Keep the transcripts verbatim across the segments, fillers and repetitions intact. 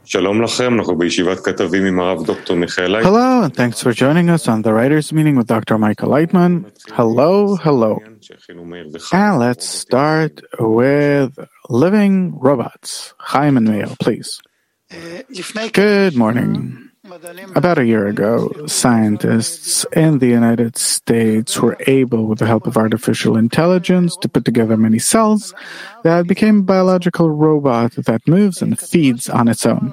שלום לכם, אנחנו בישיבת כתבים עם הרב דוקטור מיכאל לייטמן. Hello, and thanks for joining us on the Writers' Meeting with Doctor Michael Leitman. Hello, hello. And let's start with living robots. Chaim and Mayo, please. Good morning. About a year ago, scientists in the United States were able, with the help of artificial intelligence, to put together many cells that became a biological robot that moves and feeds on its own.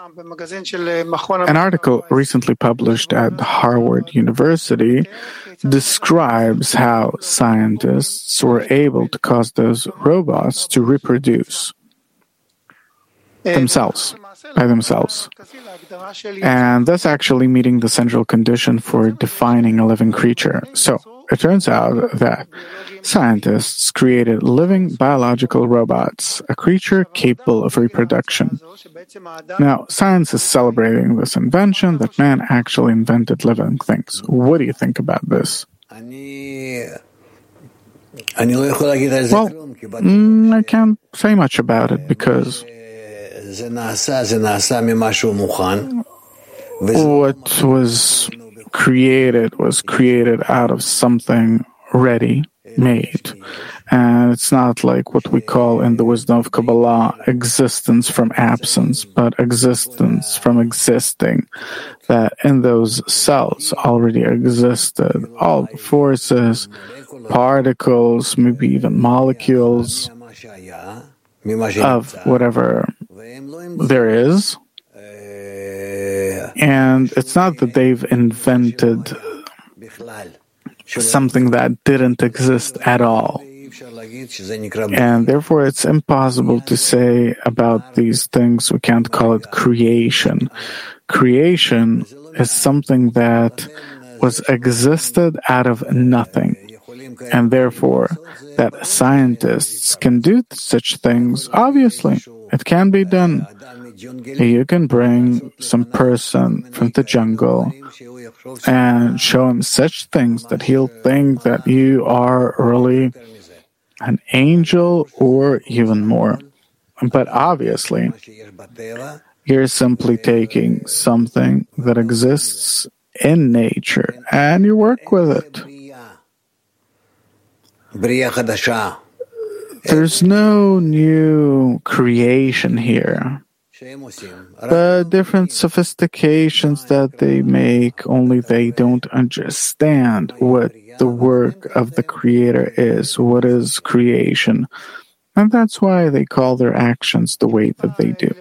An article recently published at Harvard University describes how scientists were able to cause those robots to reproduce themselves, by themselves, and thus actually meeting the central condition for defining a living creature. So, it turns out that scientists created living biological robots, a creature capable of reproduction. Now, science is celebrating this invention that man actually invented living things. What do you think about this? Well, mm, I can't say much about it because what was created was created out of something ready made. And it's not like what we call in the wisdom of Kabbalah existence from absence, but existence from existing. That in those cells already existed all the forces, particles, maybe even molecules of whatever there is. And it's not that they've invented something that didn't exist at all. And therefore, it's impossible to say about these things. We can't call it creation. Creation is something that was existed out of nothing. And therefore, that scientists can do such things, obviously, it can be done. You can bring some person from the jungle and show him such things that he'll think that you are really an angel or even more. But obviously, you're simply taking something that exists in nature and you work with it. There's no new creation here, but different sophistications that they make, only they don't understand what the work of the Creator is, what is creation. And that's why they call their actions the way that they do.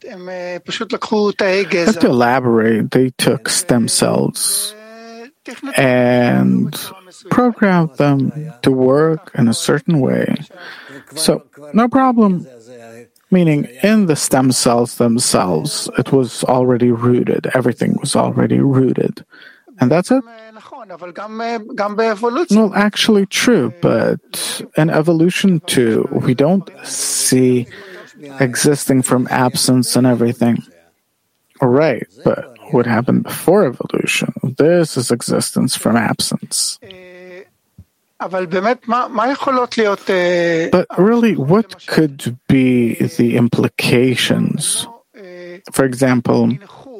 Just to elaborate, they took stem cells and programmed them to work in a certain way. So, no problem. Meaning, in the stem cells themselves, it was already rooted. Everything was already rooted. And that's it? Well, actually true, but in evolution too, we don't see existing from absence and everything. Right, but what happened before evolution? This is existence from absence. But really, what could be the implications? For example,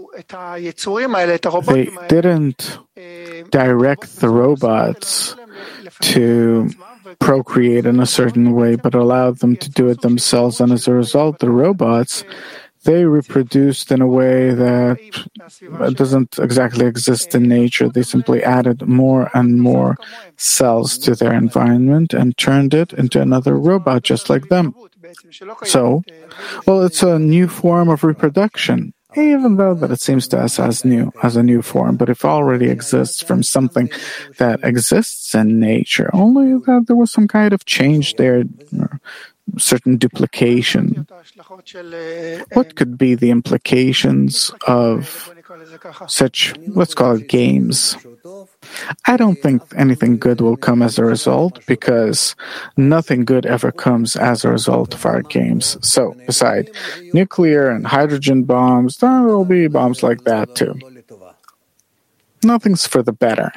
they didn't direct the robots to procreate in a certain way, but allowed them to do it themselves. And as a result, the robots, they reproduced in a way that doesn't exactly exist in nature. They simply added more and more cells to their environment and turned it into another robot just like them. So, well, it's a new form of reproduction, even though that it seems to us as new, as a new form, but it already exists from something that exists in nature, only that there was some kind of change there, certain duplication. What could be the implications of such, let's call it, games? I don't think anything good will come as a result, because nothing good ever comes as a result of our games. So, beside nuclear and hydrogen bombs, there will be bombs like that too. Nothing's for the better.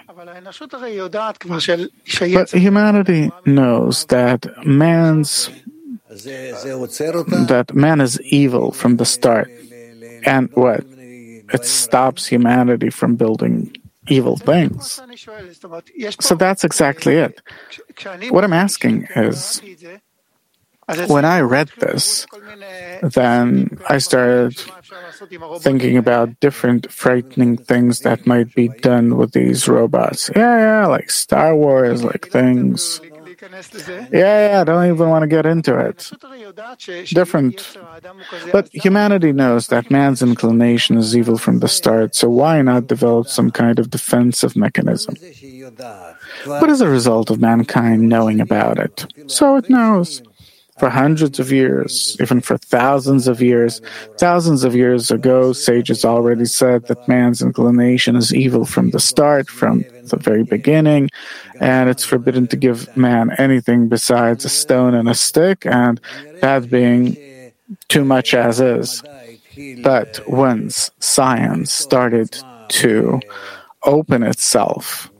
But humanity knows that man's that man is evil from the start. And what? It stops humanity from building evil things. So that's exactly it. What I'm asking is, when I read this, then I started thinking about different frightening things that might be done with these robots. Yeah, yeah, like Star Wars, like things. Yeah, yeah, I don't even want to get into it. Different. But humanity knows that man's inclination is evil from the start, so why not develop some kind of defensive mechanism? What is the result of mankind knowing about it? So it knows. For hundreds of years, even for thousands of years, thousands of years ago, sages already said that man's inclination is evil from the start, from the very beginning, and it's forbidden to give man anything besides a stone and a stick, and that being too much as is. But once science started to open itself,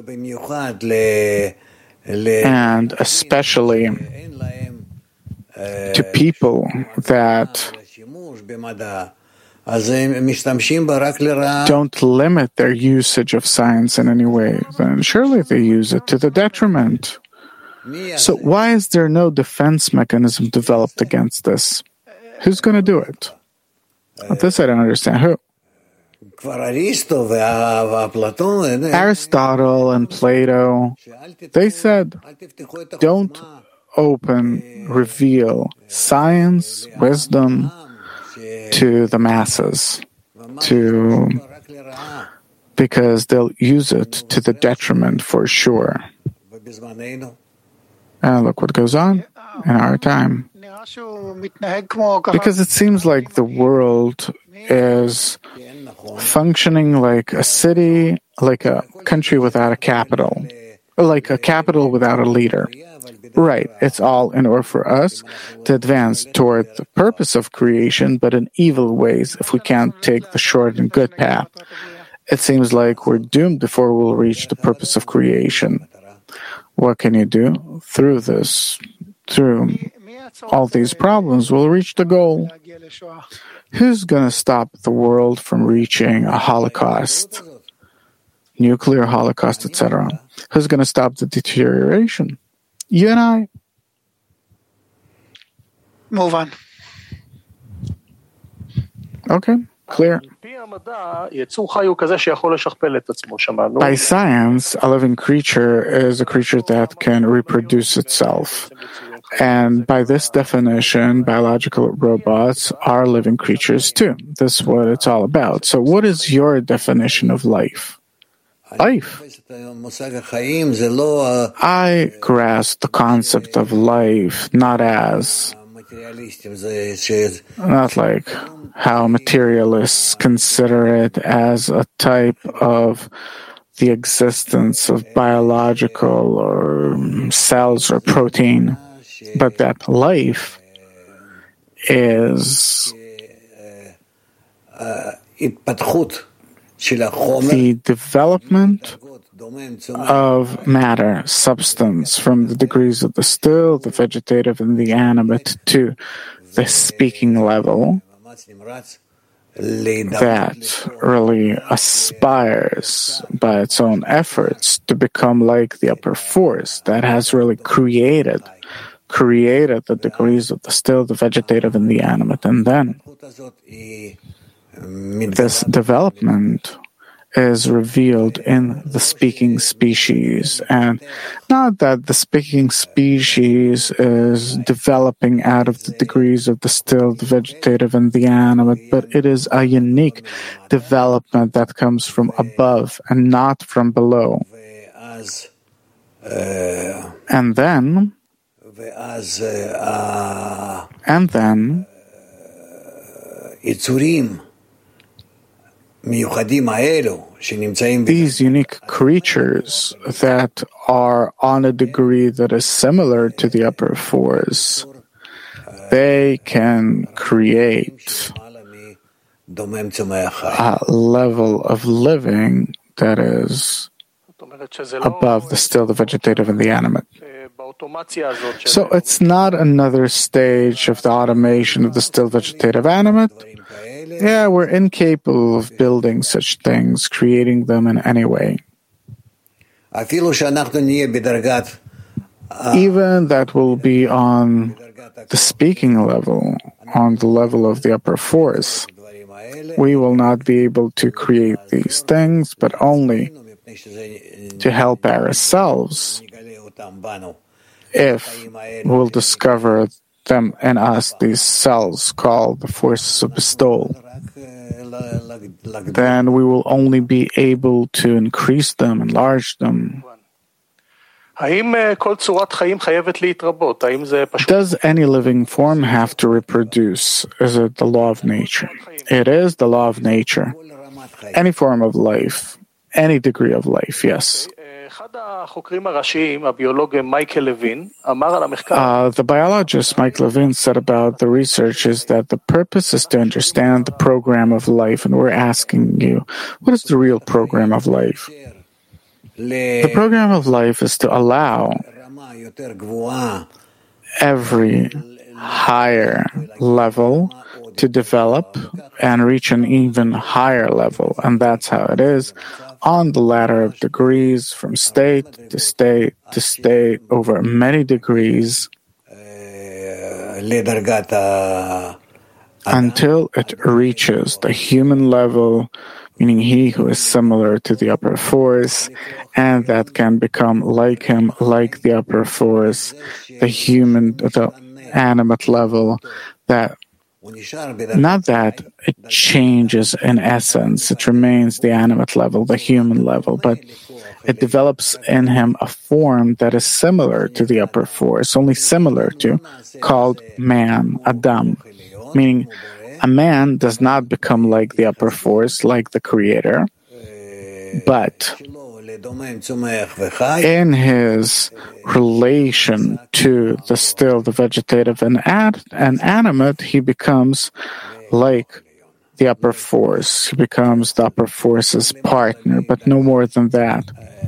and especially to people that don't limit their usage of science in any way, then surely they use it to the detriment. So why is there no defense mechanism developed against this? Who's going to do it? This I don't understand. Who? Aristotle and Plato, they said, don't open, reveal science, wisdom to the masses, to because they'll use it to the detriment for sure. And look what goes on in our time. Because it seems like the world is functioning like a city, like a country without a capital, like a capital without a leader. Right, it's all in order for us to advance toward the purpose of creation, but in evil ways if we can't take the short and good path. It seems like we're doomed before we'll reach the purpose of creation. What can you do? Through this, through all these problems, we'll reach the goal. Who's going to stop the world from reaching a Holocaust, nuclear Holocaust, et cetera? Who's going to stop the deterioration? You and I. Move on. Okay, clear. By science, a living creature is a creature that can reproduce itself. And by this definition, biological robots are living creatures too. This is what it's all about. So what is your definition of life? Life. I grasp the concept of life not as, not like how materialists consider it as a type of the existence of biological or cells or protein, but that life is the development of matter, substance, from the degrees of the still, the vegetative, and the animate to the speaking level that really aspires by its own efforts to become like the upper force that has really created, created the degrees of the still, the vegetative, and the animate. And then this development is revealed in the speaking species, and not that the speaking species is developing out of the degrees of the still, the vegetative, and the animate, but it is a unique development that comes from above and not from below. And then, and then, these unique creatures that are on a degree that is similar to the upper force, they can create a level of living that is above the still, the vegetative, and the animate. So it's not another stage of the automation of the still, vegetative, animate, Yeah, we're incapable of building such things, creating them in any way. Even that will be on the speaking level, on the level of the upper force. We will not be able to create these things, but only to help ourselves if we'll discover them in us, these cells called the forces of bestowal. Then we will only be able to increase them, enlarge them. Does any living form have to reproduce? Is it the law of nature? It is the law of nature. Any form of life, any degree of life, yes. Uh, the biologist Mike Levin said about the research is that the purpose is to understand the program of life, and we're asking you, what is the real program of life? The program of life is to allow every higher level to develop and reach an even higher level, and that's how it is on the ladder of degrees, from state to state to state, over many degrees, until it reaches the human level, meaning he who is similar to the upper force, and that can become like him, like the upper force, the human, the animate level, that not that it changes in essence, it remains the animate level, the human level, but it develops in him a form that is similar to the upper force, only similar to, called man, Adam, meaning a man does not become like the upper force, like the Creator, but in his relation to the still, the vegetative and, ad, and animate, he becomes like the upper force. He becomes the upper force's partner, but no more than that.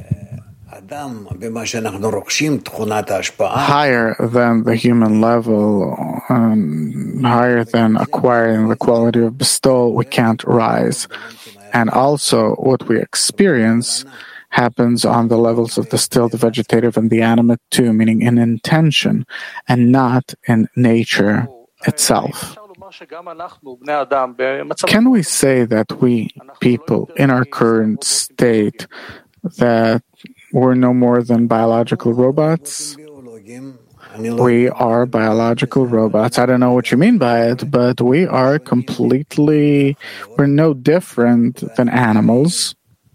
Higher than the human level, um, higher than acquiring the quality of bestowal, we can't rise. And also, what we experience happens on the levels of the still, the vegetative, and the animate too, meaning in intention and not in nature itself. Can we say that we, people, in our current state, that we're no more than biological robots? We are biological robots. I don't know what you mean by it, but we are completely, we're no different than animals.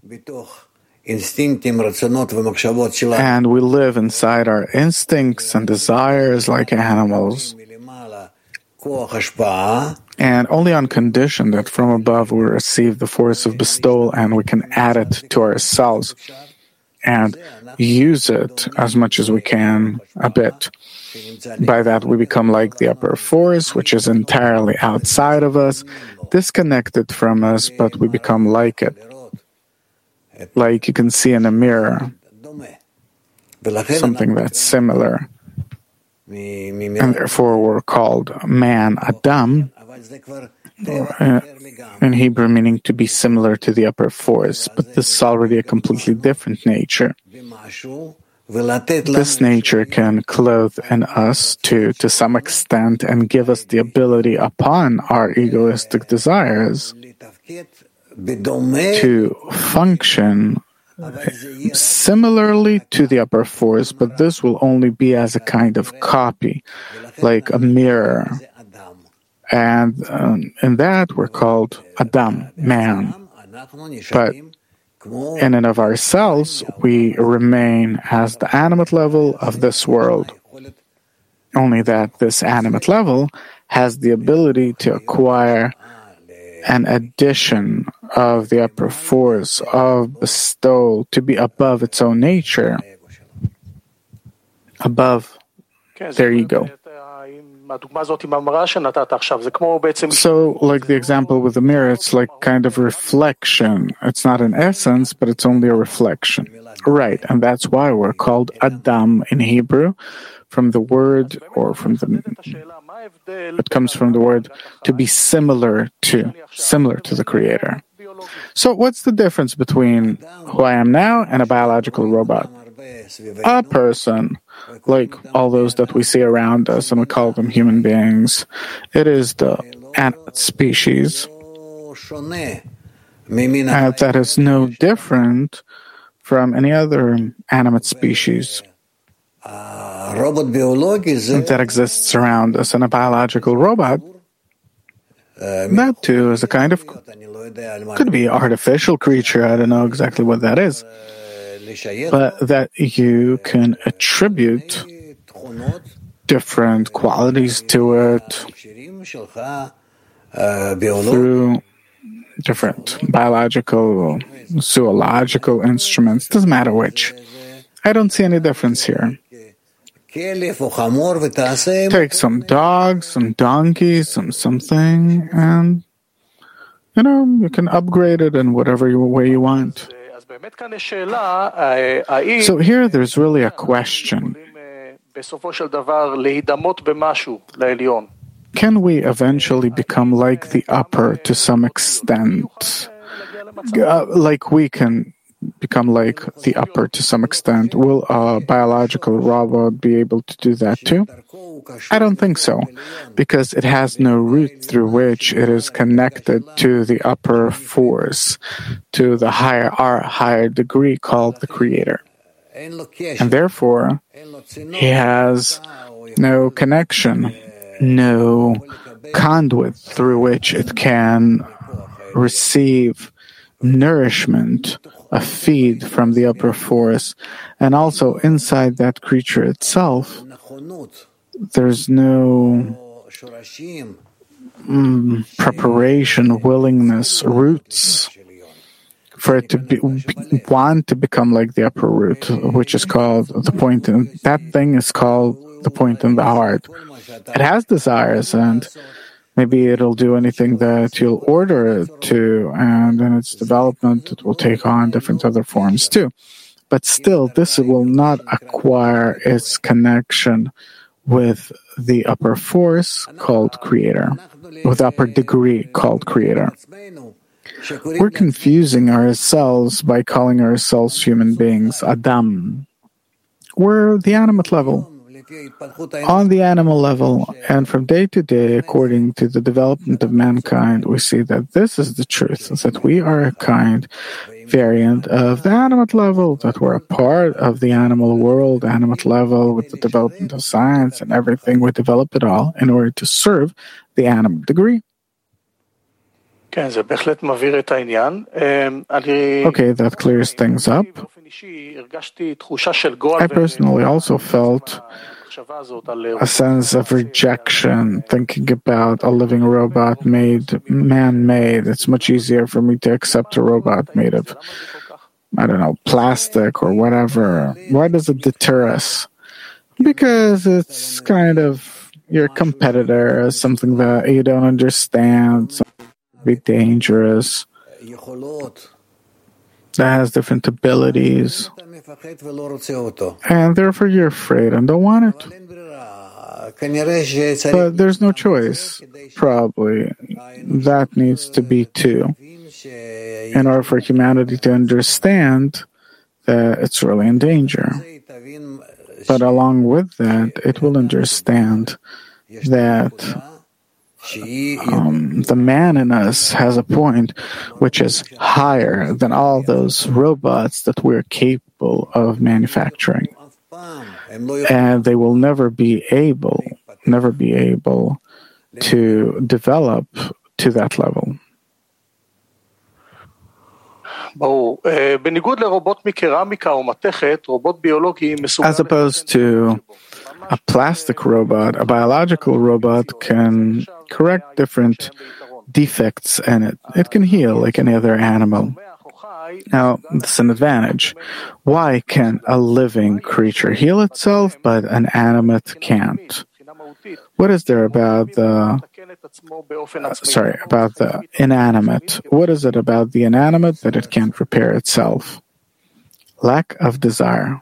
And we live inside our instincts and desires like animals. And only on condition that from above we receive the force of bestowal and we can add it to ourselves and use it as much as we can, a bit. By that we become like the upper force, which is entirely outside of us, disconnected from us, but we become like it. Like you can see in a mirror, something that's similar. And therefore we're called man, Adam, uh, in Hebrew meaning to be similar to the upper force, but this is already a completely different nature. This nature can clothe in us to, to some extent and give us the ability upon our egoistic desires to function similarly to the upper force, but this will only be as a kind of copy, like a mirror. And um, in that we're called Adam, man. But in and of ourselves, we remain as the animate level of this world. Only that this animate level has the ability to acquire an addition of the upper force of bestowal to be above its own nature, above their ego. So, like the example with the mirror, it's like kind of reflection. It's not an essence, but it's only a reflection. Right, and that's why we're called Adam in Hebrew, from the word, or from the, it comes from the word to be similar to, similar to the Creator. So what's the difference between who I am now and a biological robot? A person, like all those that we see around us, and we call them human beings, it is the animate species, and that is no different from any other animate species that exists around us. And a biological robot, that too is a kind of, could be artificial creature, I don't know exactly what that is, but that you can attribute different qualities to it through different biological, zoological instruments, doesn't matter which. I don't see any difference here. Take some dogs, some donkeys, some something, and, you know, you can upgrade it in whatever way you want. So here there's really a question. Can we eventually become like the upper to some extent? Uh, like we can become like the upper to some extent. Will a biological robot be able to do that too? I don't think so, because it has no root through which it is connected to the upper force, to the higher, our higher degree called the Creator. And therefore, he has no connection, no conduit through which it can receive nourishment, a feed from the upper force. And also inside that creature itself, there's no mm, preparation, willingness, roots for it to be, want to become like the upper root, which is called the point. In, that thing is called the point in the heart. It has desires, and maybe it'll do anything that you'll order it to, and in its development, it will take on different other forms too. But still, this will not acquire its connection with the upper force called Creator, with upper degree called Creator. We're confusing ourselves by calling ourselves human beings, Adam. We're the animate level. On the animal level, and from day to day, according to the development of mankind, we see that this is the truth, that we are a kind variant of the animate level, that we're a part of the animal world, animate level, with the development of science and everything. We develop it all in order to serve the animal degree. Okay, that clears things up. I personally also felt a sense of rejection thinking about a living robot made, man-made. It's much easier for me to accept a robot made of, I don't know, plastic or whatever. Why does it deter us? Because it's kind of your competitor, something that you don't understand, something be dangerous, that has different abilities, and therefore you're afraid and don't want it. But there's no choice, probably. That needs to be too, in order for humanity to understand that it's really in danger. But along with that, it will understand that Um, the man in us has a point which is higher than all those robots that we're capable of manufacturing. And they will never be able, never be able to develop to that level. As opposed to a plastic robot, a biological robot can correct different defects in it. It can heal like any other animal. Now, this is an advantage. Why can a living creature heal itself, but an animate can't? What is there about the, uh, sorry, about the inanimate? What is it about the inanimate that it can't repair itself? Lack of desire.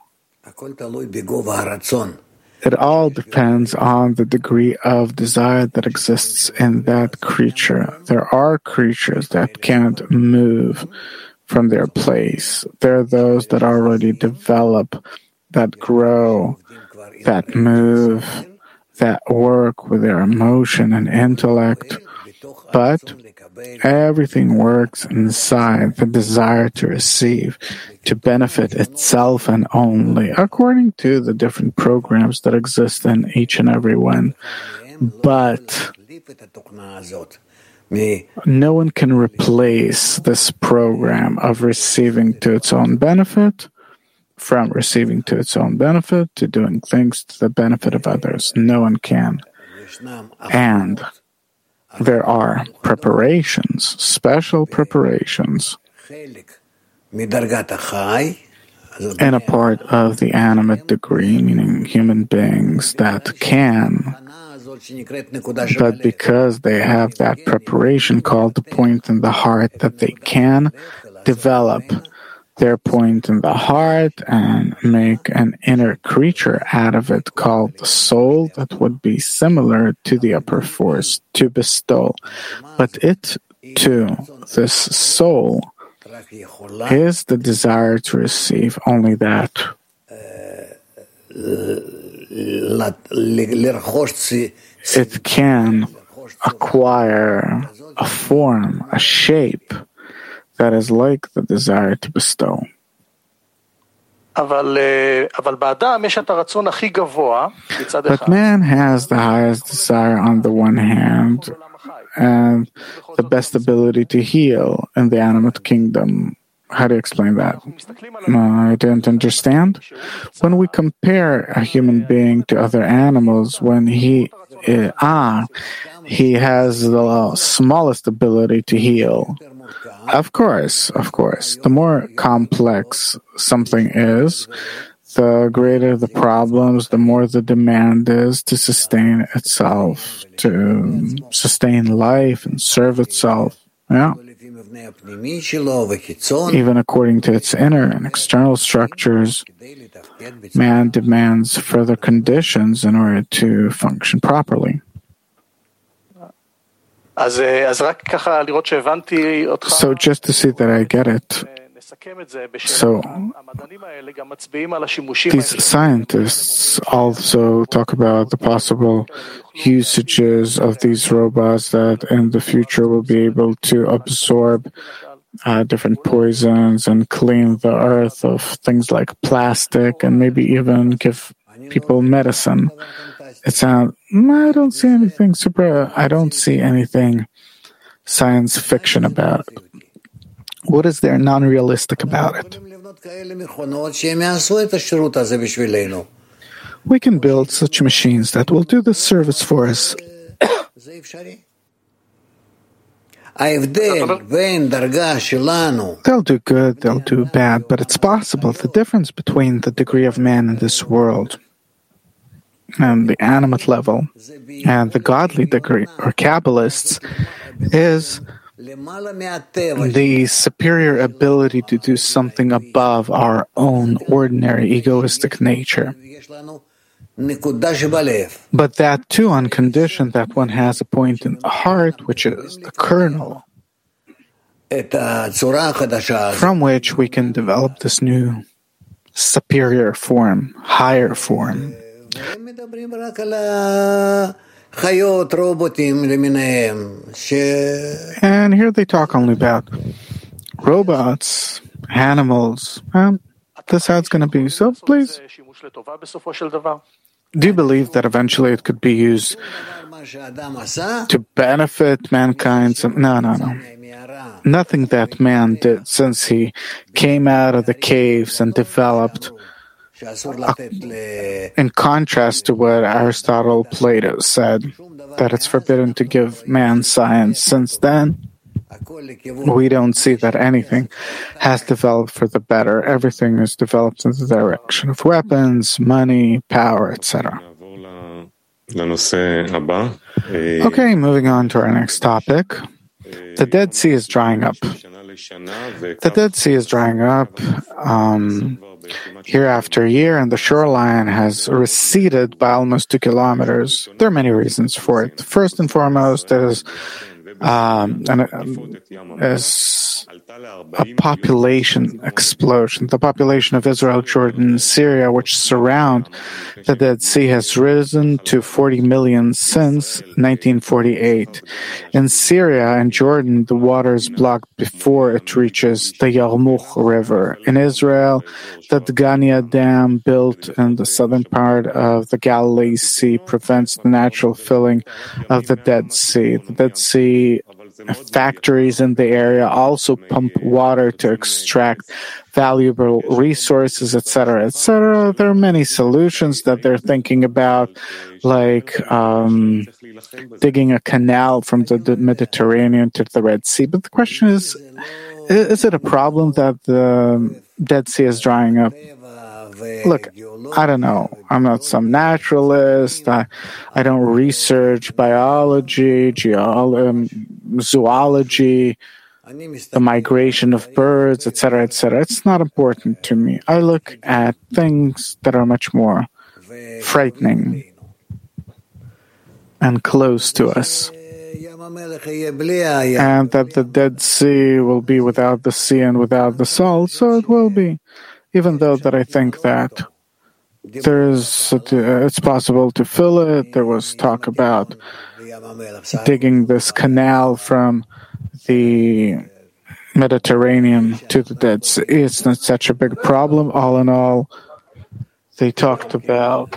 It all depends on the degree of desire that exists in that creature. There are creatures that can't move from their place. There are those that already develop, that grow, that move, that work with their emotion and intellect. But everything works inside the desire to receive, to benefit itself and only, according to the different programs that exist in each and every one. But no one can replace this program of receiving to its own benefit, from receiving to its own benefit to doing things to the benefit of others. No one can. And there are preparations, special preparations, in a part of the animate degree, meaning human beings that can, but because they have that preparation called the point in the heart, that they can develop their point in the heart and make an inner creature out of it called the soul that would be similar to the upper force, to bestow. But it, too, this soul, is the desire to receive only that. It can acquire a form, a shape, that is like the desire to bestow. But man has the highest desire on the one hand, and the best ability to heal in the animate kingdom. How do you explain that? Uh, I didn't understand. When we compare a human being to other animals, when he uh, ah, he has the smallest ability to heal. Of course, of course. The more complex something is, the greater the problems, the more the demand is to sustain itself, to sustain life and serve itself. Yeah. Even according to its inner and external structures, man demands further conditions in order to function properly. So just to see that I get it, so these scientists also talk about the possible usages of these robots that in the future will be able to absorb uh, different poisons and clean the earth of things like plastic and maybe even give people medicine. It sounds, I don't see anything super, I don't see anything science fiction about it. What is there non-realistic about it? We can build such machines that will do the service for us. They'll do good, they'll do bad, but it's possible. The difference between the degree of man in this world and the animate level and the godly degree, or Kabbalists, is the superior ability to do something above our own ordinary egoistic nature. But that too on condition that one has a point in the heart, which is the kernel, from which we can develop this new superior form, higher form. And here they talk only about robots, animals. Um, that's how it's going to be. So please, do you believe that eventually it could be used to benefit mankind? So, no, no, no. Nothing that man did since he came out of the caves and developed, uh, in contrast to what Aristotle, Plato said, that it's forbidden to give man science. Since then, we don't see that anything has developed for the better. Everything is developed in the direction of weapons, money, power, et cetera. Okay, moving on to our next topic. The Dead Sea is drying up. The Dead Sea is drying up um, year after year, and the shoreline has receded by almost two kilometers. There are many reasons for it. First and foremost is, um, an, um, is a population explosion. The population of Israel, Jordan, and Syria, which surround the Dead Sea, has risen to forty million since nineteen forty-eight. In Syria and Jordan, the water is blocked before it reaches the Yarmuk River. In Israel, the Dgania Dam, built in the southern part of the Galilee Sea, prevents the natural filling of the Dead Sea. The Dead Sea factories in the area also pump water to extract valuable resources, et cetera, et cetera. There are many solutions that they're thinking about, like um, digging a canal from the Mediterranean to the Red Sea. But the question is, is it a problem that the Dead Sea is drying up? Look, I don't know. I'm not some naturalist. I, I don't research biology, geolo- um, zoology, the migration of birds, et cetera, et cetera. It's not important to me. I look at things that are much more frightening and close to us. And that the Dead Sea will be without the sea and without the salt, so it will be. Even though that I think that there's, it's possible to fill it. There was talk about digging this canal from the Mediterranean to the Dead Sea. It's not such a big problem. All in all, they talked about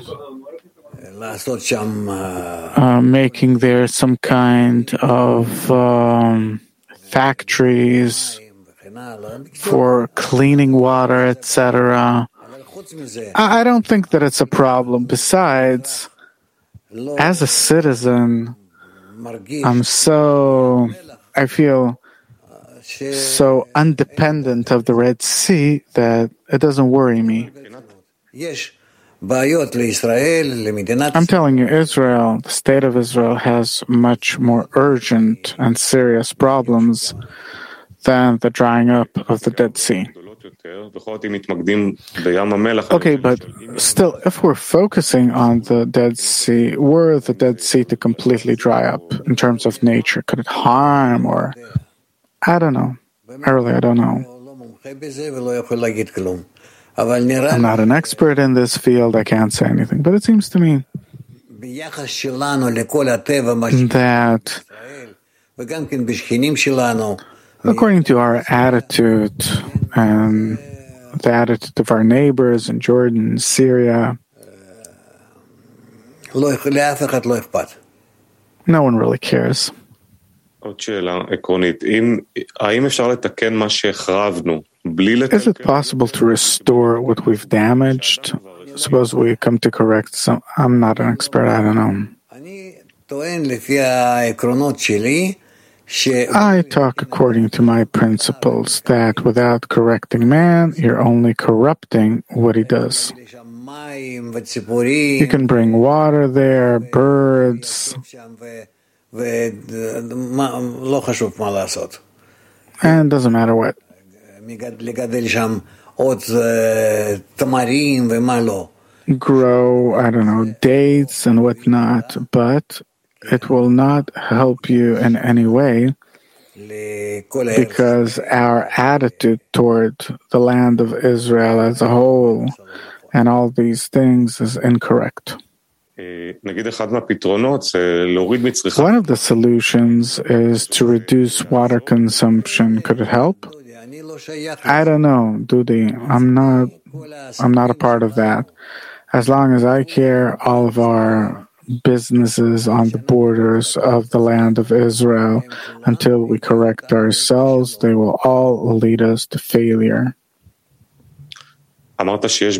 uh, making there some kind of um, factories for cleaning water, et cetera. I don't think that it's a problem. Besides, as a citizen, I'm so, I feel so independent of the Red Sea that it doesn't worry me. I'm telling you, Israel, the state of Israel, has much more urgent and serious problems than the drying up of the Dead Sea. Okay, but still, if we're focusing on the Dead Sea, were the Dead Sea to completely dry up in terms of nature, could it harm or... I don't know. Early, I don't know. I'm not an expert in this field. I can't say anything. But it seems to me that according to our attitude and the attitude of our neighbors in Jordan, Syria, no one really cares. Is it possible to restore what we've damaged? Suppose we come to correct some. I'm not an expert, I don't know. I talk according to my principles that without correcting man, you're only corrupting what he does. You can bring water there, birds, and it doesn't matter what. Grow, I don't know, dates and whatnot, but it will not help you in any way because our attitude toward the land of Israel as a whole and all these things is incorrect. One of the solutions is to reduce water consumption. Could it help? I don't know, Dudi. I'm not, I'm not a part of that. As long as I care, all of our businesses on the borders of the land of Israel, until we correct ourselves, they will all lead us to failure. You said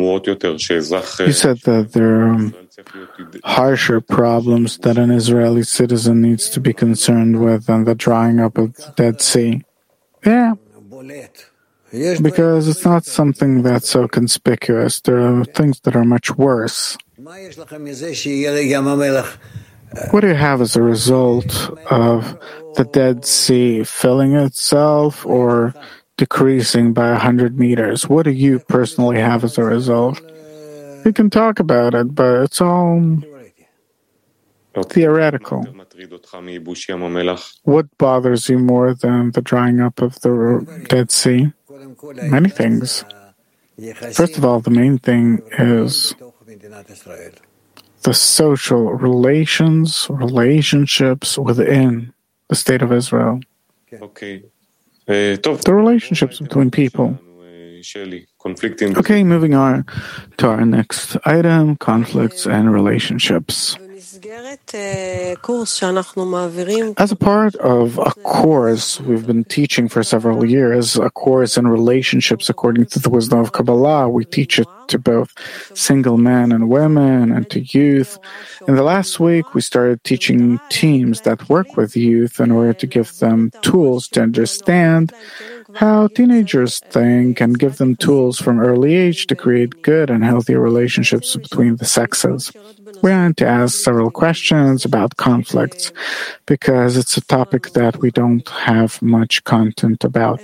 that there are harsher problems that an Israeli citizen needs to be concerned with than the drying up of the Dead Sea. Yeah, Because it's not something that's so conspicuous. There are things that are much worse. What do you have as a result of the Dead Sea filling itself or decreasing by one hundred meters? What do you personally have as a result? You can talk about it, but it's all theoretical. What bothers you more than the drying up of the Dead Sea? Many things. First of all, the main thing is the social relations, relationships within the state of Israel. Okay. The relationships between people. Okay, moving on to our next item, conflicts and relationships. As a part of a course we've been teaching for several years, a course in relationships according to the wisdom of Kabbalah, we teach it to both single men and women and to youth. In the last week, we started teaching teams that work with youth in order to give them tools to understand how teenagers think and give them tools from early age to create good and healthy relationships between the sexes. We want to ask several questions about conflicts because it's a topic that we don't have much content about.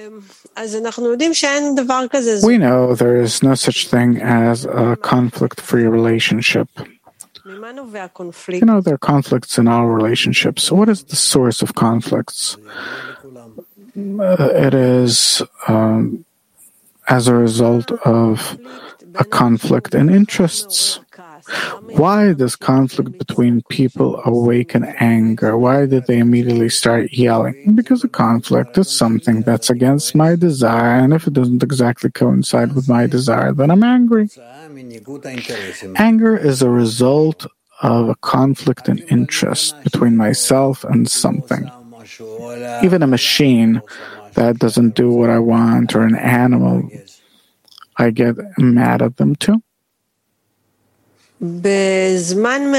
We know there is no such thing as a conflict-free relationship. You know, there are conflicts in all relationships. So what is the source of conflicts? Uh, it is um, as a result of a conflict in interests. Why does conflict between people awaken anger? Why did they immediately start yelling? Because a conflict is something that's against my desire, and if it doesn't exactly coincide with my desire, then I'm angry. Anger is a result of a conflict in interest between myself and something. Even a machine that doesn't do what I want, or an animal, I get mad at them too. When there's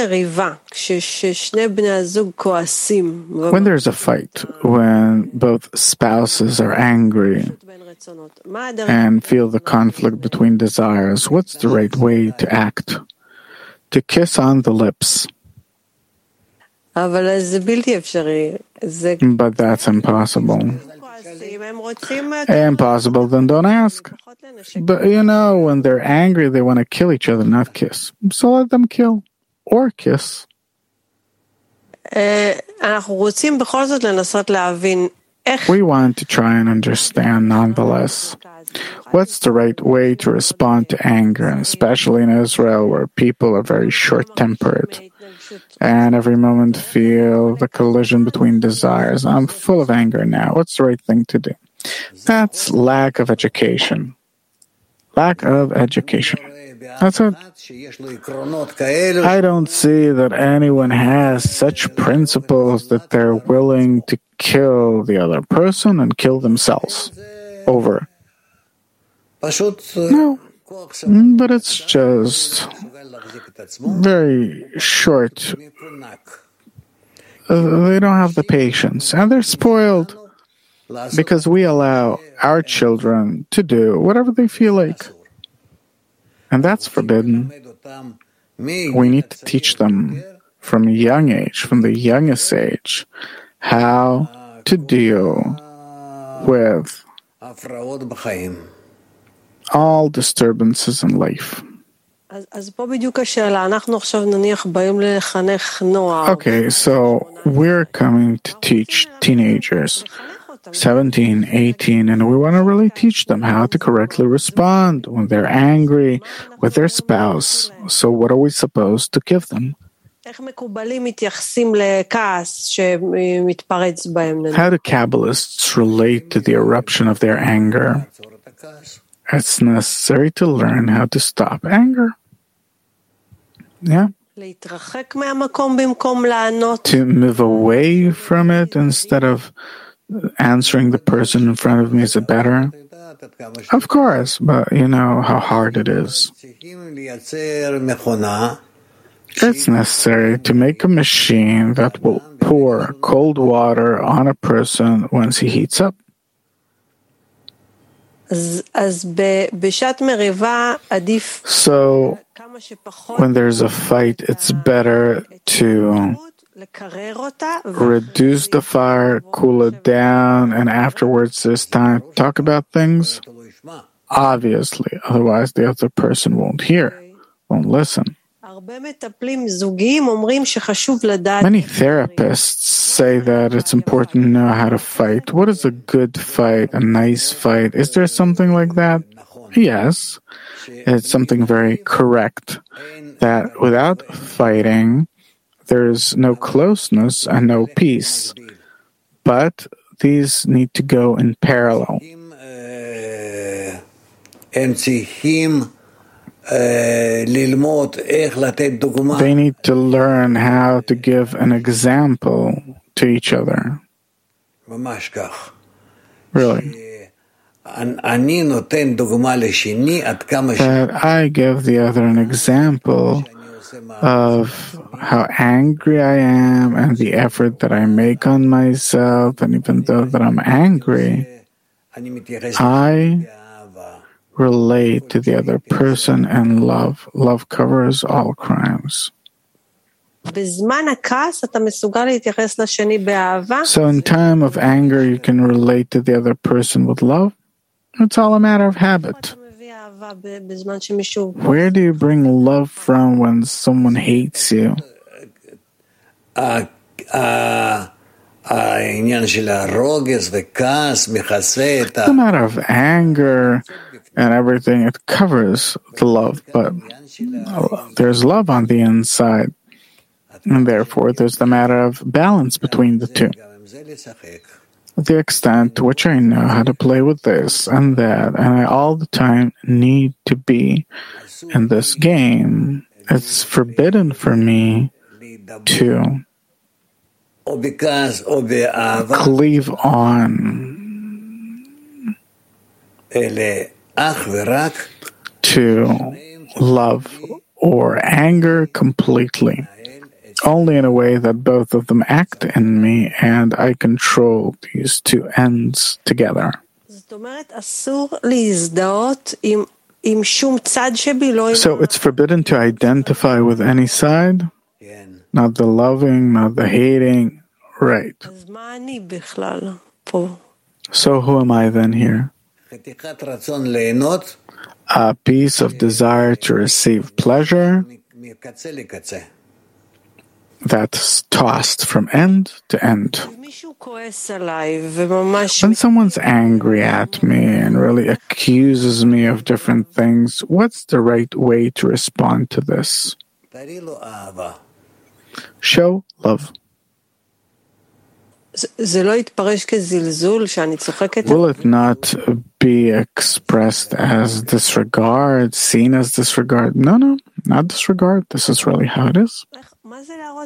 a fight, when both spouses are angry and feel the conflict between desires, what's the right way to act? To kiss on the lips. But that's impossible. Impossible, then don't ask. But you know, when they're angry, they want to kill each other, not kiss. So let them kill. Or kiss. We want to try and understand nonetheless. What's the right way to respond to anger, especially in Israel where people are very short-tempered and every moment feel the collision between desires? I'm full of anger now. What's the right thing to do? That's lack of education. Lack of education. That's it. I don't see that anyone has such principles that they're willing to kill the other person and kill themselves over. No, but it's just very short. Uh, they don't have the patience, and they're spoiled because we allow our children to do whatever they feel like. And that's forbidden. We need to teach them from a young age, from the youngest age, how to deal with all disturbances in life. Okay, so we're coming to teach teenagers, seventeen, eighteen, and we want to really teach them how to correctly respond when they're angry with their spouse. So what are we supposed to give them? How do Kabbalists relate to the eruption of their anger? It's necessary to learn how to stop anger. Yeah. To move away from it instead of answering the person in front of me, is it better? Of course, but you know how hard it is. It's necessary to make a machine that will pour cold water on a person once he heats up. So, when there's a fight, it's better to reduce the fire, cool it down, and afterwards there's time to talk about things? Obviously, otherwise the other person won't hear, won't listen. Many therapists say that it's important to know how to fight. What is a good fight, a nice fight? Is there something like that? Yes. It's something very correct, that without fighting, there's no closeness and no peace. But these need to go in parallel. They need to learn how to give an example to each other. Really. That I give the other an example of how angry I am and the effort that I make on myself, and even though that I'm angry, I relate to the other person and love. Love covers all crimes. So in time of anger, you can relate to the other person with love. It's all a matter of habit. Where do you bring love from when someone hates you? Uh, uh, The matter of anger and everything, it covers the love, but there's love on the inside. And therefore, there's the matter of balance between the two. The extent to which I know how to play with this and that, and I all the time need to be in this game, it's forbidden for me to cleave on to love or anger completely, only in a way that both of them act in me and I control these two ends together. So it's forbidden to identify with any side? Not the loving, not the hating. Right. So who am I then here? A piece of desire to receive pleasure that's tossed from end to end. When someone's angry at me and really accuses me of different things, what's the right way to respond to this? Show love. Will it not be expressed as disregard, seen as disregard? No, no, not disregard. This is really how it is. What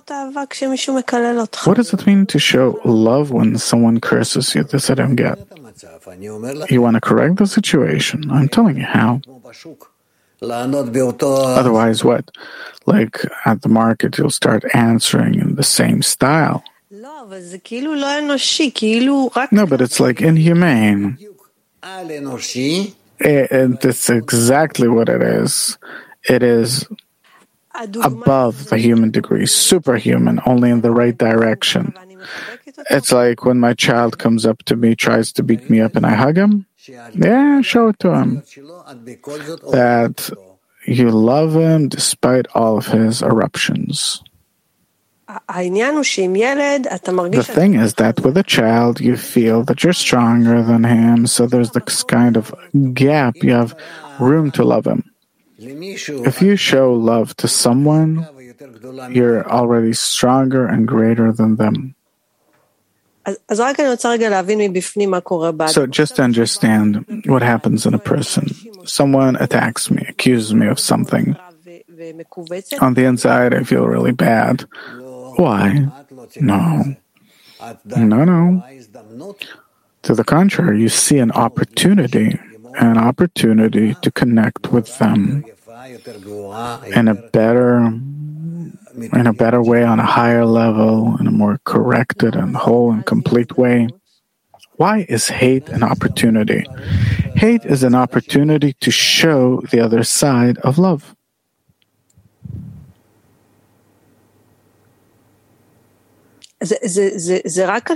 does it mean to show love when someone curses you? This I don't get. You want to correct the situation. I'm telling you how. Otherwise, what? Like at the market, you'll start answering in the same style. No, but it's like inhumane. And that's exactly what it is. It is above the human degree, superhuman, only in the right direction. It's like when my child comes up to me, tries to beat me up, and I hug him. Yeah, show it to him. That you love him despite all of his eruptions. The thing is that with a child, you feel that you're stronger than him, so there's this kind of gap. You have room to love him. If you show love to someone, you're already stronger and greater than them. So just understand what happens in a person. Someone attacks me, accuses me of something. On the inside, I feel really bad. Why? No. No, no. To the contrary, you see an opportunity, an opportunity to connect with them in a better, in a better way, on a higher level, in a more corrected and whole and complete way. Why is hate an opportunity? Hate is an opportunity to show the other side of love. Is it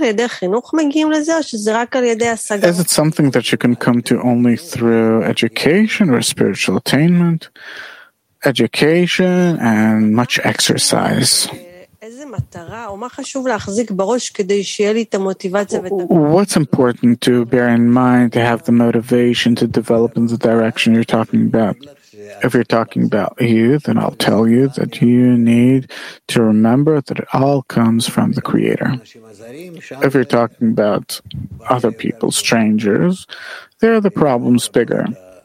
something that you can come to only through education or spiritual attainment? Education and much exercise. What's important to bear in mind to have the motivation to develop in the direction you're talking about? If you're talking about you, then I'll tell you that you need to remember that it all comes from the Creator. If you're talking about other people, strangers, there the problem's bigger,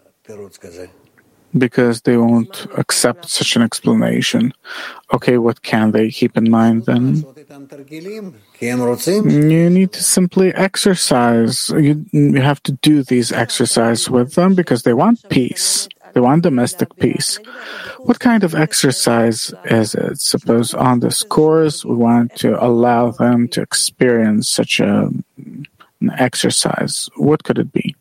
because they won't accept such an explanation. Okay, what can they keep in mind then? You need to simply exercise. You, you have to do these exercises with them because they want peace. They want domestic peace. What kind of exercise is it? Suppose on this course we want to allow them to experience such a, an exercise. What could it be?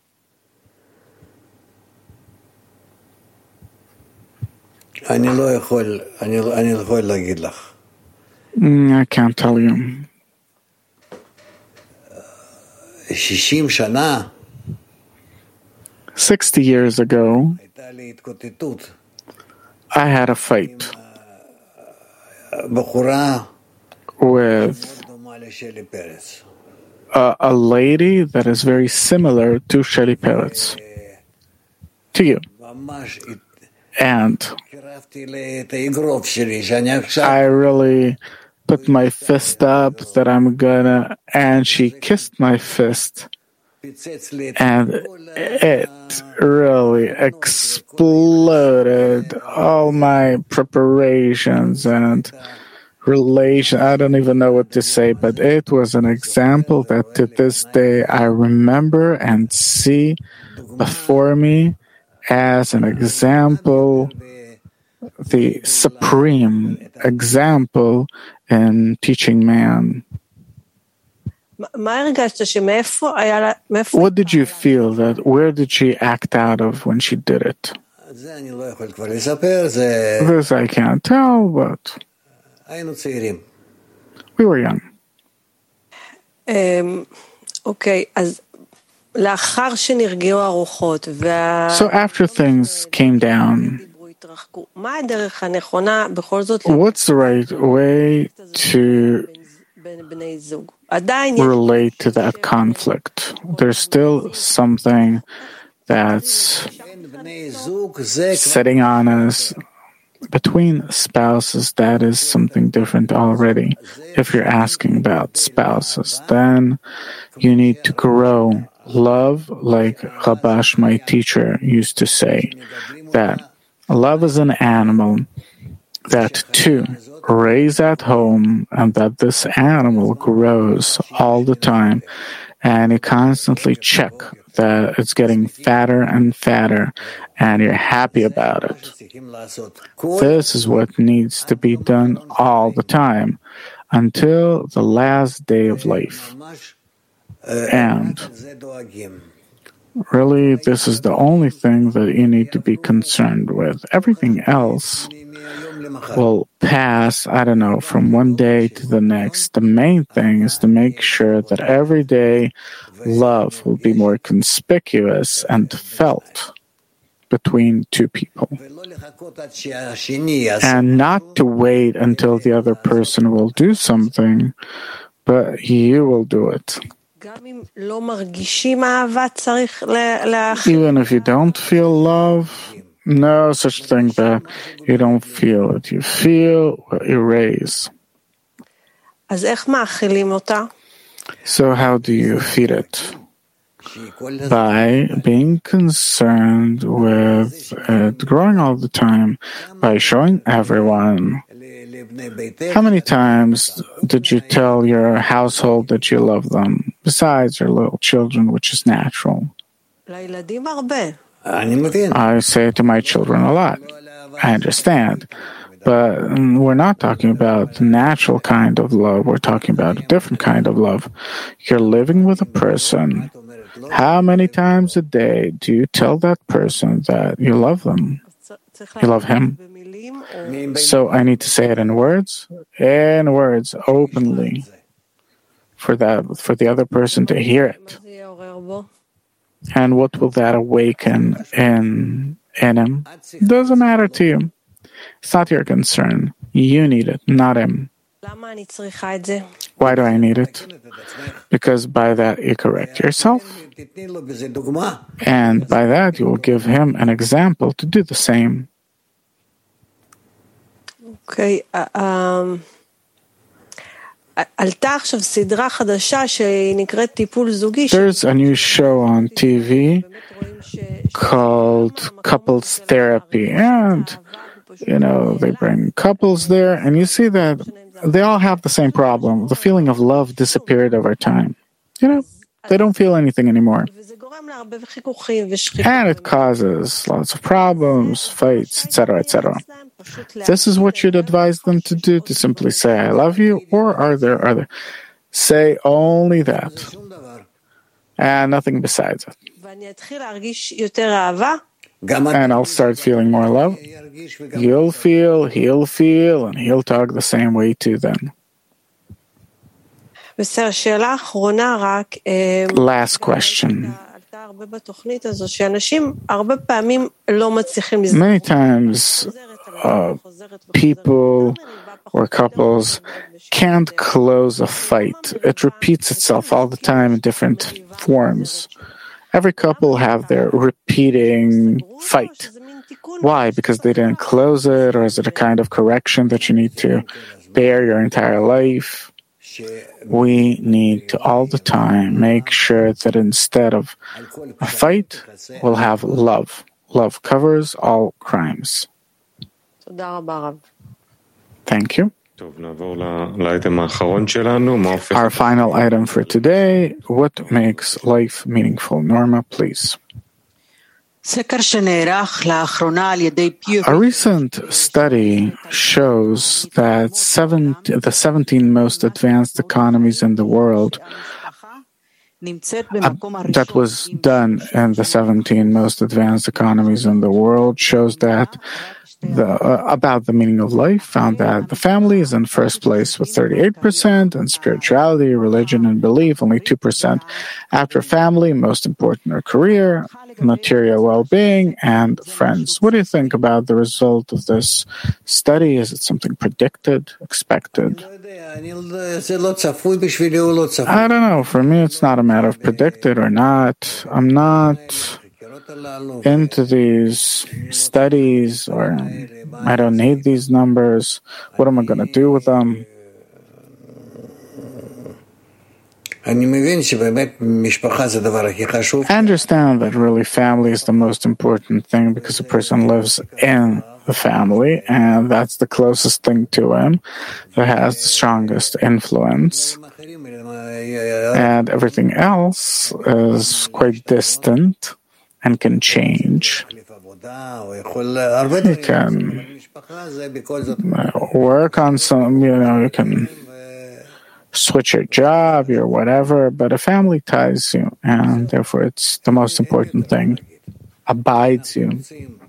I can't tell you. Sixty years ago, I had a fight with a, a lady that is very similar to Shelley Peretz, to you. And I really put my fist up that I'm gonna, and she kissed my fist. And it really exploded all my preparations and relation. I don't even know what to say, but it was an example that to this day I remember and see before me as an example, the supreme example in teaching man. What did you feel that, where did she act out of when she did it? This I can't tell, but we were young. Um, okay, as So after things came down, what's the right way to relate to that conflict? There's still something that's sitting on us. Between spouses, that is something different already. If you're asking about spouses, then you need to grow. Love, like Rabash, my teacher, used to say, that love is an animal that to raise at home, and that this animal grows all the time, and you constantly check that it's getting fatter and fatter, and you're happy about it. This is what needs to be done all the time, until the last day of life. And really, this is the only thing that you need to be concerned with. Everything else will pass, I don't know, from one day to the next. The main thing is to make sure that every day love will be more conspicuous and felt between two people. And not to wait until the other person will do something, but you will do it. Even if you don't feel love, no such thing that you don't feel it. You feel what you raise. So how do you feed it? By being concerned with it growing all the time, by showing everyone. How many times did you tell your household that you love them, besides your little children, which is natural? I say it to my children a lot. I understand. But we're not talking about the natural kind of love. We're talking about a different kind of love. You're living with a person. How many times a day do you tell that person that you love them? You love him? So I need to say it in words? In words, openly, for that, for the other person to hear it. And what will that awaken in, in him? Doesn't matter to you. It's not your concern. You need it, not him. Why do I need it? Because by that you correct yourself. And by that you will give him an example to do the same. Okay. Uh, um... There's a new show on T V called Couples Therapy, and you know they bring couples there, and you see that they all have the same problem. The feeling of love disappeared over time. You know, they don't feel anything anymore. And it causes lots of problems, fights, et cetera, et cetera. This is what you'd advise them to do, to simply say, I love you, or are there other? Say only that, and nothing besides it. And I'll start feeling more love. You'll feel, he'll feel, and he'll talk the same way too then. Last question. Many times, uh, people or couples can't close a fight. It repeats itself all the time in different forms. Every couple have their repeating fight. Why? Because they didn't close it, or is it a kind of correction that you need to bear your entire life? We need to all the time make sure that instead of a fight, we'll have love. Love covers all crimes. Thank you. Our final item for today, what makes life meaningful? Norma, please. A recent study shows that seven, the seventeen most advanced economies in the world, uh, that was done in the seventeen most advanced economies in the world, shows that The, uh, about the meaning of life, found that the family is in first place with thirty-eight percent, and spirituality, religion, and belief only two percent. After family, most important are career, material well-being, and friends. What do you think about the result of this study? Is it something predicted, expected? I don't know. For me, it's not a matter of predicted or not. I'm not into these studies, or I don't need these numbers. What am I going to do with them? I understand that really family is the most important thing, because a person lives in the family, and that's the closest thing to him, that has the strongest influence. And everything else is quite distant and can change. You can work on some, you know, you can switch your job, your whatever, but a family ties you, and therefore it's the most important thing, abides you.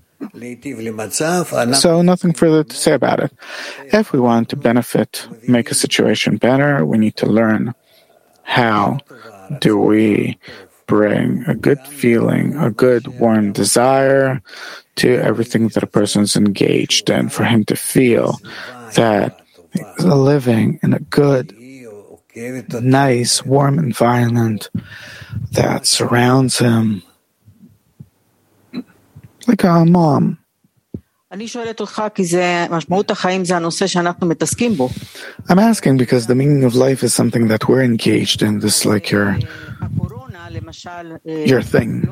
So nothing further to say about it. If we want to benefit, make a situation better, we need to learn how do we bring a good feeling, a good warm desire to everything that a person's engaged in, for him to feel that he's living in a good, nice, warm environment that surrounds him, like a mom. I'm asking because the meaning of life is something that we're engaged in, this like your your thing.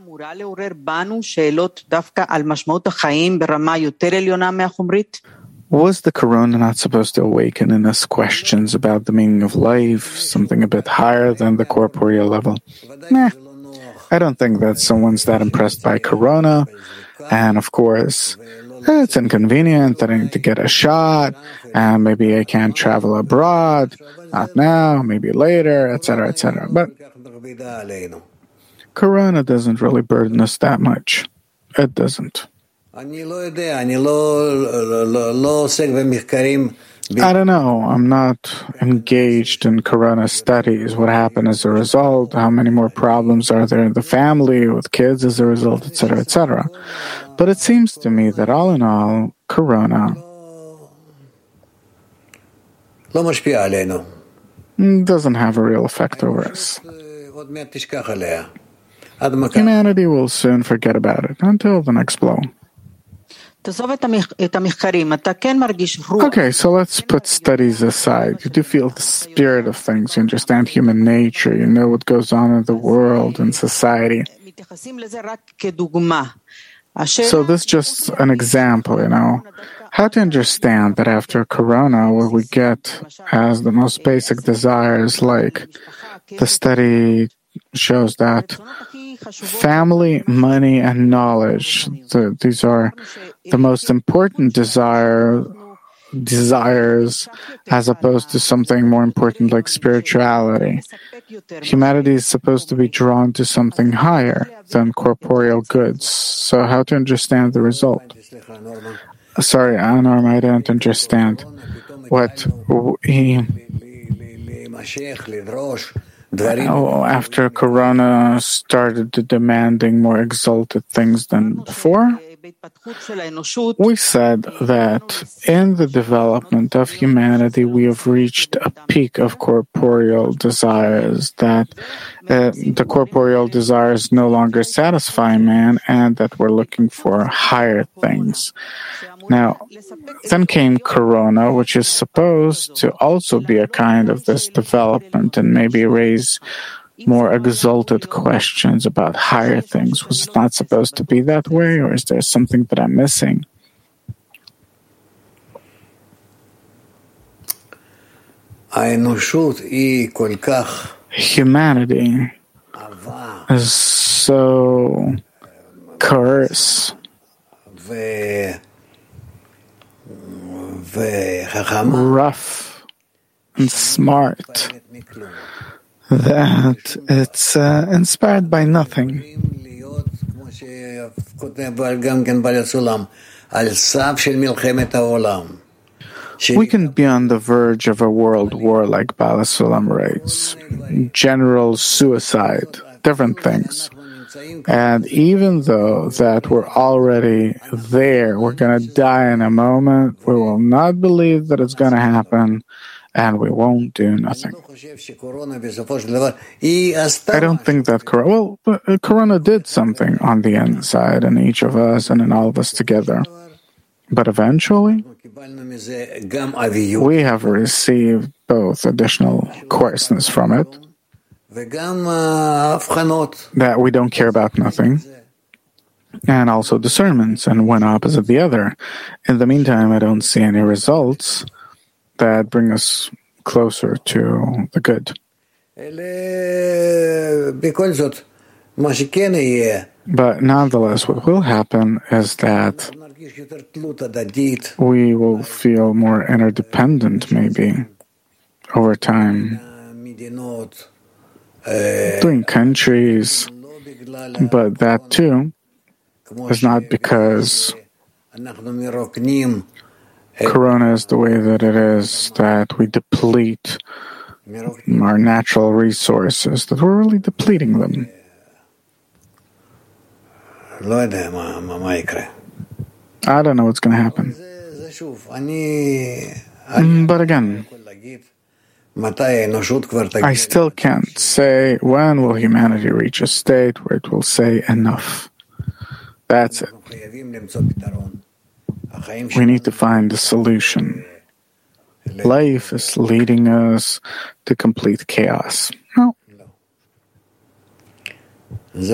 Was the corona not supposed to awaken in us questions about the meaning of life, something a bit higher than the corporeal level? Nah, I don't think that someone's that impressed by corona. And of course, it's inconvenient that I need to get a shot, and maybe I can't travel abroad, not now, maybe later, et cetera, et cetera. But Corona doesn't really burden us that much. It doesn't. I don't know. I'm not engaged in Corona studies. What happened as a result? How many more problems are there in the family with kids as a result, et cetera, et cetera. But it seems to me that all in all, Corona doesn't have a real effect over us. Humanity will soon forget about it until the next blow. Okay, so let's put studies aside. You do feel the spirit of things. You understand human nature. You know what goes on in the world and society. So this is just an example, you know. How to understand that after Corona, what we get as the most basic desires, like the study shows that family, money, and knowledge, the, these are the most important desire, desires as opposed to something more important like spirituality. Humanity is supposed to be drawn to something higher than corporeal goods. So how to understand the result? Sorry, Norma, I don't understand. What he... Oh, after Corona started demanding more exalted things than before, we said that in the development of humanity, we have reached a peak of corporeal desires, that uh, the corporeal desires no longer satisfy man, and that we're looking for higher things. Now, then came Corona, which is supposed to also be a kind of this development and maybe raise more exalted questions about higher things. Was it not supposed to be that way, or is there something that I'm missing? Humanity is so coerced, rough, and smart, that it's uh, inspired by nothing. We can be on the verge of a world war like Baal HaSulam writes, general suicide, different things. And even though that we're already there, we're going to die in a moment, we will not believe that it's going to happen, and we won't do nothing. I don't think that Corona, well, Corona did something on the inside in each of us and in all of us together. But eventually, we have received both additional coarseness from it, that we don't care about nothing, and also discernments, and one opposite the other. In the meantime, I don't see any results that bring us closer to the good. But nonetheless, what will happen is that we will feel more interdependent, maybe, over time, between countries, but that too is not because Corona is the way that it is, that we deplete our natural resources, that we're really depleting them. I don't know what's going to happen. But again, I still can't say when will humanity reach a state where it will say enough. That's it. We need to find a solution. Life is leading us to complete chaos. No. We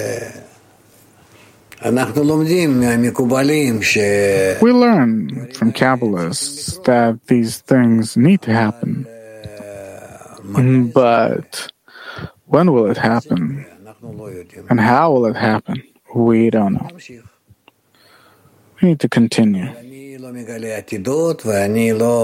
learn from Kabbalists that these things need to happen. But when will it happen? And how will it happen? We don't know. We need to continue.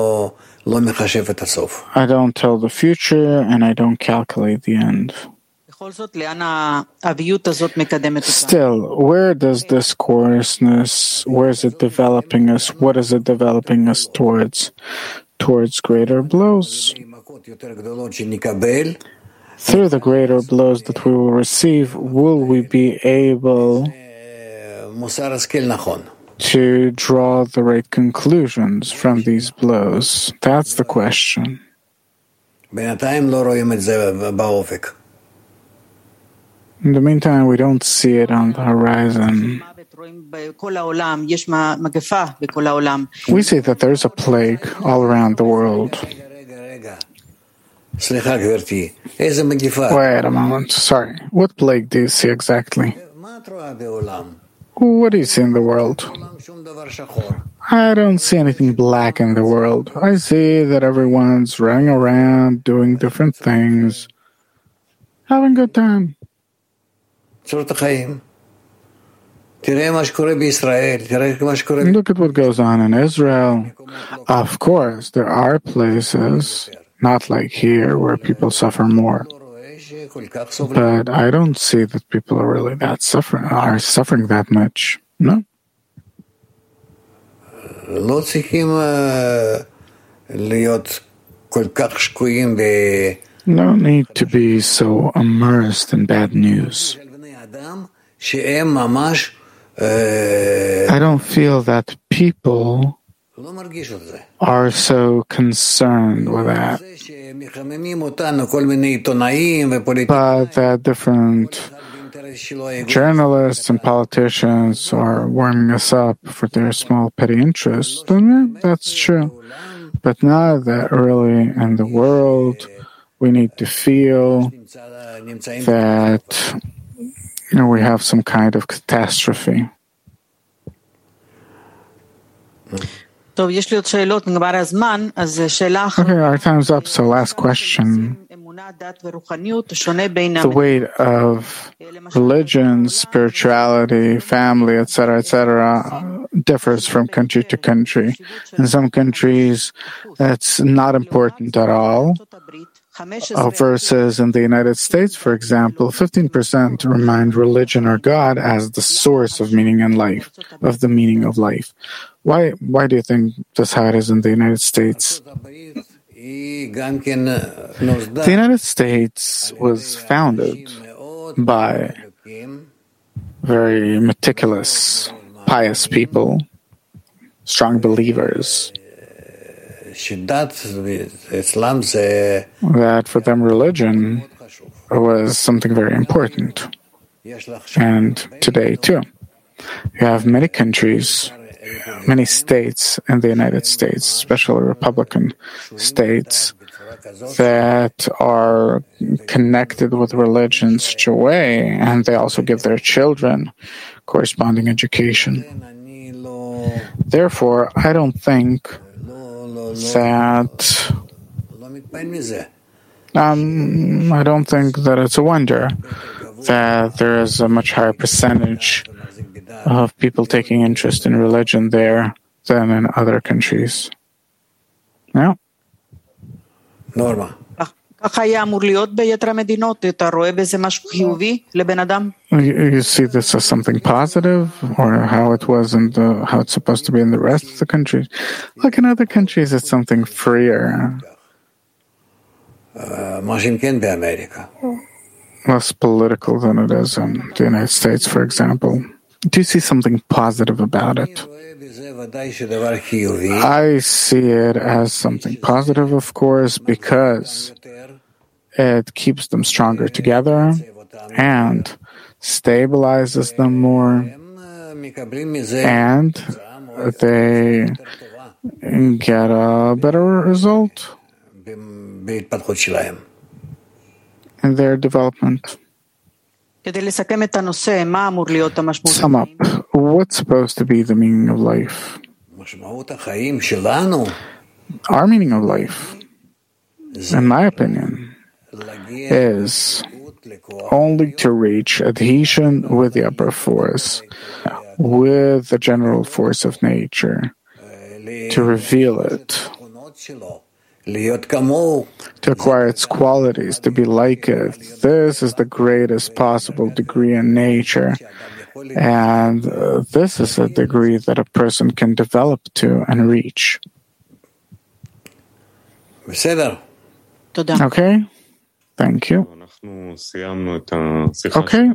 I don't tell the future, and I don't calculate the end. Still, where does this coarseness, where is it developing us? What is it developing us towards? Towards greater blows. Through the greater blows that we will receive, will we be able to draw the right conclusions from these blows? That's the question. In the meantime, we don't see it on the horizon. We see that there's a plague all around the world. Wait a moment. Sorry. What plague do you see exactly? What do you see in the world? I don't see anything black in the world. I see that everyone's running around, doing different things, having a good time. Look at what goes on in Israel. Of course, there are places, not like here, where people suffer more. But I don't see that people are really that suffering, are suffering that much. No. No need to be so immersed in bad news. I don't feel that people are so concerned with that. But that different journalists and politicians are warming us up for their small petty interests, then yeah, that's true. But now that really in the world we need to feel that you know, we have some kind of catastrophe. Okay, our time's up, so last question. The weight of religion, spirituality, family, et cetera, et cetera, differs from country to country. In some countries, that's not important at all. Uh, versus in the United States, for example, fifteen percent remind religion or God as the source of meaning in life, of the meaning of life. Why Why do you think that's how it is in the United States? The United States was founded by very meticulous, pious people, strong believers. That for them religion was something very important. And today too. You have many countries, many states in the United States, especially Republican states, that are connected with religion in such a way, and they also give their children corresponding education. Therefore, I don't think that um, I don't think that it's a wonder that there is a much higher percentage of people taking interest in religion there than in other countries. Yeah. Norma. You, you see this as something positive, or how it was in the how it's supposed to be in the rest of the countries? Like in other countries, it's something freer, less political than it is in the United States, for example. Do you see something positive about it? I see it as something positive, of course, because it keeps them stronger together and stabilizes them more, and they get a better result in their development. Sum up, what's supposed to be the meaning of life? Our meaning of life, in my opinion, is only to reach adhesion with the upper force, with the general force of nature, to reveal it, to acquire its qualities, to be like it. This is the greatest possible degree in nature. And uh, this is a degree that a person can develop to and reach. Okay? Thank you. Okay.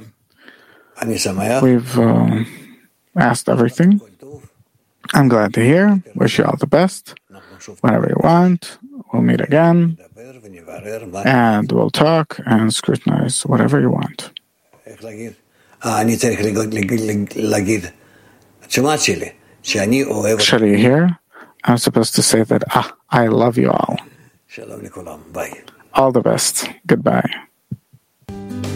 We've uh, asked everything. I'm glad to hear. Wish you all the best. Whenever you want, we'll meet again. And we'll talk and scrutinize whatever you want. Shall you hear? I'm supposed to say that, ah, I love you all. All the best. Goodbye.